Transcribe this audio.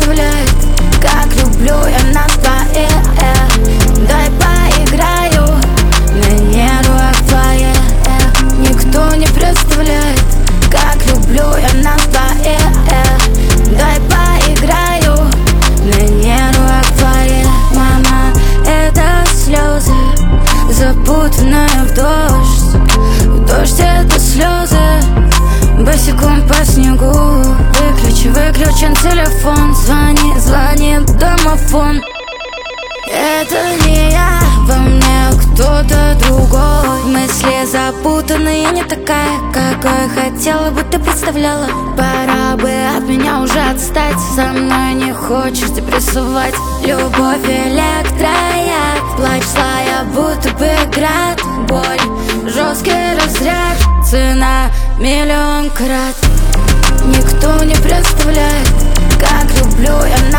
представляет, как люблю я на твоих. Дай поиграю на нервах твоих. Никто не представляет, как люблю я на твоих. Дай поиграю на нервах твоих. Мама, это слезы, запутанные в дождь. В дождь это слезы, босиком по снегу. Выключен телефон, звонит домофон. Это не я, во мне кто-то другой. Мысли запутанные, не такая, какой хотела бы, ты представляла. Пора бы от меня уже отстать, со мной не хочешь депрессовать. Любовь электрояд, плачь злая, будто бы град. Боль, жесткий разряд, цена миллион крат. Никто не представляет, как люблю я